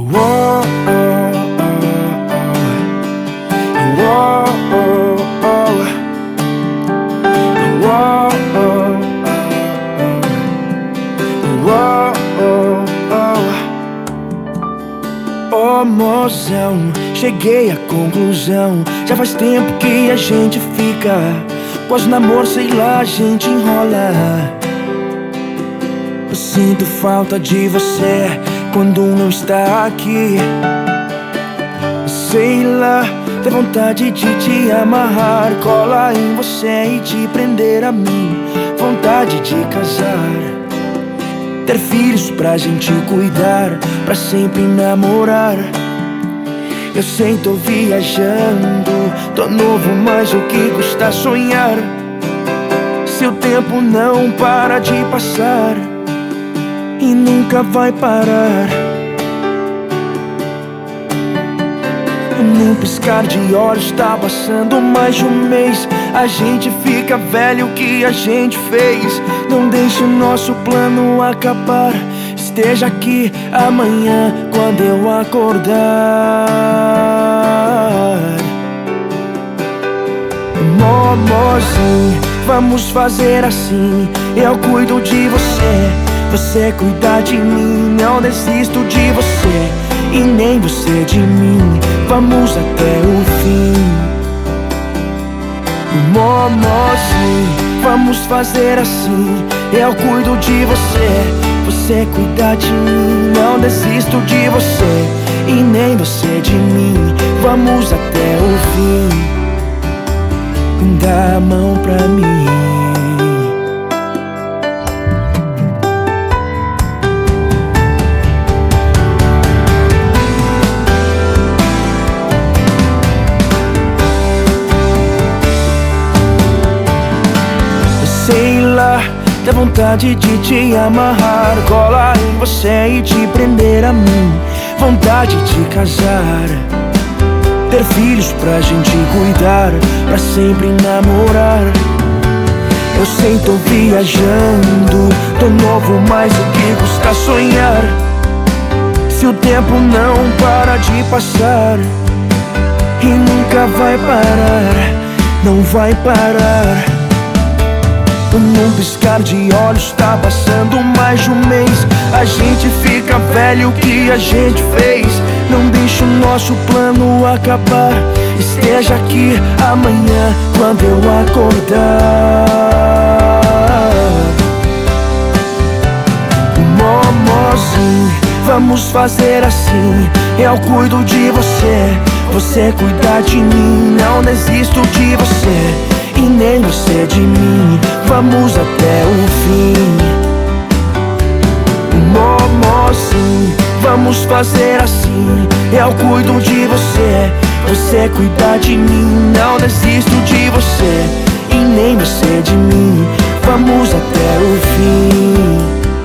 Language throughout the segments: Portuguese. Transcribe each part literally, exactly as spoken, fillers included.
Uou, oh, oh, oh. Uou, oh, oh. Uou, oh, oh. Uou, oh, oh. Oh, mozão, cheguei à conclusão. Já faz tempo que a gente fica, quase namoro, sei lá, a gente enrola. Eu sinto falta de você quando não está aqui. Sei lá, dá vontade de te amarrar, colar em você e te prender a mim. Vontade de casar, ter filhos pra gente cuidar, pra sempre namorar. Eu sei, tô viajando, tô novo, mas o que custa sonhar? Se o tempo não para de passar e nunca vai parar. Num piscar de olhos tá passando mais de um mês. A gente fica velho, o que a gente fez? Não deixe o nosso plano acabar. Esteja aqui amanhã quando eu acordar. Momozinho, vamos fazer assim. Eu cuido de você, você cuida de mim. Não desisto de você e nem você de mim. Vamos até o fim. Momozinho, vamos fazer assim. Eu cuido de você, você cuida de mim. Não desisto de você e nem você de mim. Vamos até o fim. Dá a mão pra mim. Sei lá, dá vontade de te amarrar, colar em você e te prender a mim. Vontade de casar, ter filhos pra gente cuidar, pra sempre namorar. Eu sei, tô viajando, tô novo, mas o que custa sonhar? Se o tempo não para de passar e nunca vai parar, não vai parar. Num piscar de olhos tá passando mais de um mês. A gente fica velho, o que a gente fez? Não deixe o nosso plano acabar. Esteja aqui amanhã quando eu acordar. Momozinho, vamos fazer assim. Eu cuido de você, você cuida de mim. Não desisto de você e nem você de mim. Vamos até o fim. Momozinho, vamos fazer assim. Eu cuido de você, você cuida de mim. Não desisto de você e nem você de mim. Vamos até o fim.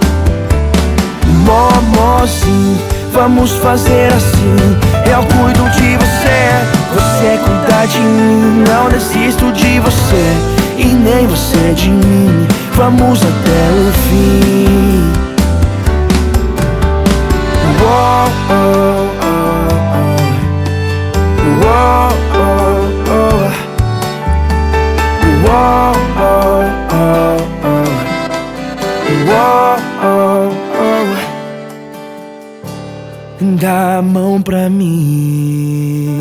Momozinho, vamos fazer assim. Eu cuido de você, você cuida de mim. Não desisto de você e nem você de mim. Vamos até o fim. Uou, oh, oh, oh. Uou, oh, oh. Uou, oh, oh, oh. Uou, oh, oh. Dá a mão pra mim.